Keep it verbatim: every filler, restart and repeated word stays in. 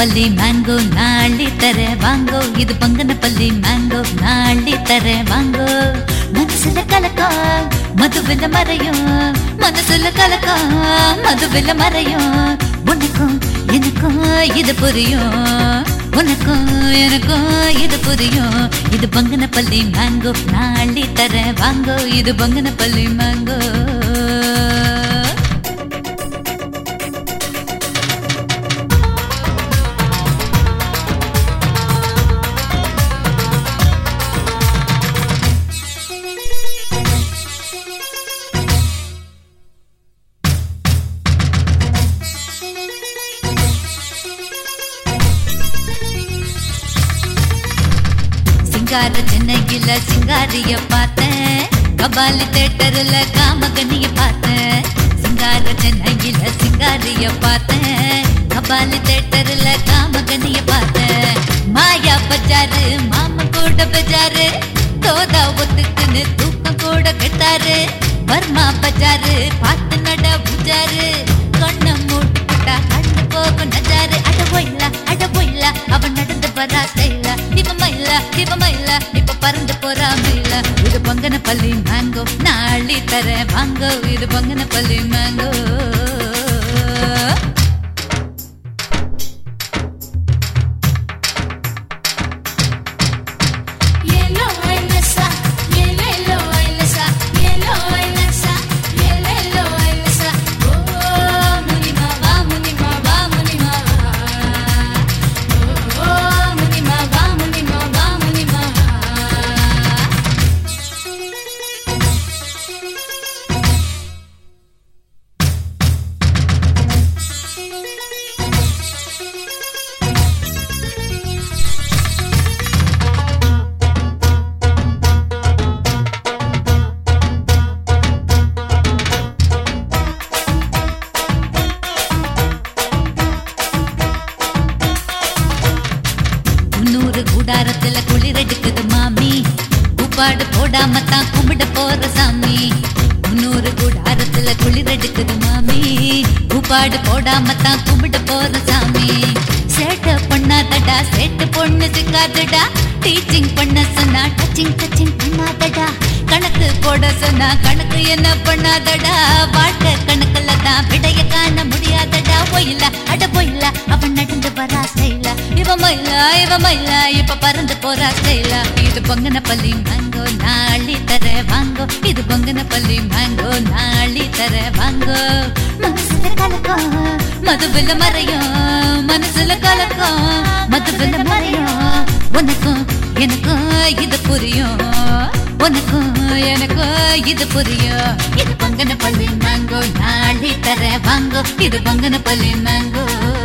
Banganapalli mango நாளி தர வாங்கோ, இது பங்கனப்பள்ளி மேங்கோ நாளி தர வாங்கோ. மனசுல கலக்கம் மதுவில மறையும், மனசுல கலக்கம் மதுவில மறையும். உனக்கும் எனக்கும் இது புரியும், உனக்கும் எனக்கும் இது புரியும். இது பங்கனப்பள்ளி மேங்கோ நாளி தர வாங்கோ, இது பங்கனப்பள்ளி மேங்கோ. சிங்கார சென்னையில சிங்காரிய பார்த்தேன், கபாலி தேட்டர்ல காமகனிய பார்த்தேன். சிங்கார சென்னையில சிங்காரிய பார்த்தேன், கபாலி தேட்டர்ல காமகனிய பார்த்தேன். மாயா பஜாரு மாமா கூட பஜாரு, தோதா ஒத்துக்குன்னு தூக்கம் கூட கெட்டாரு. வர்மா பஜாரு பார்த்து நட புஜாரு, கண்ண மூட்டுக்கிட்டா கண்ணு போகும் நஜாரு. அட போயில அட போயில அவன் நடந்து வரா ஸ்டைல, இவ மயில இவ மயில இப்ப பறந்து போறா மயில. இது பங்கனப்பள்ளி மேங்கோ நாளி தர வாங்கோ, இது பங்கனப்பள்ளி மேங்கோ. கூடாரத்துல குளிர் எடுக்குது மாமி, கூப்பாடு போடாம தான் கும்பிட போற சாமி. முன்னூறு கூடாரத்துல குளிர் எடுக்குது மாமி, கூப்பாடு போடாம தான் கும்பிட போற சாமி. சேட்டை பண்ணாதடா சேட்டு பொண்ணு சிக்காதடா, டீச்சிங் பண்ண சொன்னா டச்சிங் டச்சிங் பண்ணாதடா. கணக்கு போட சொன்னா கணக்கு என்ன பண்ணாதடா, வாழ்க்கை கணக்குல தான் விடைய காண முடியாதடா. ஒயில அட போயில அவன் நடந்து வரா ஸ்டைல, இவ மயில இவ மயில இப்ப பறந்து போறா ஸ்டைல. இது பங்கனப்பள்ளி மேங்கோ நாளி தர வாங்கோ, இது பங்கனப்பள்ளி மேங்கோ நாளி தர வாங்கோ. மனசுல கலக்கம் மதுவில மறையும், மனசுல கலக்கம் மதுவில மறையும். உனக்கும் எனக்கும் இது புரியும், உனக்கும் எனக்கும் இது புரியும். இது பங்கனப்பள்ளி மேங்கோ நாளி தர வாங்கோ, இது பங்கனப்பள்ளி மேங்கோ.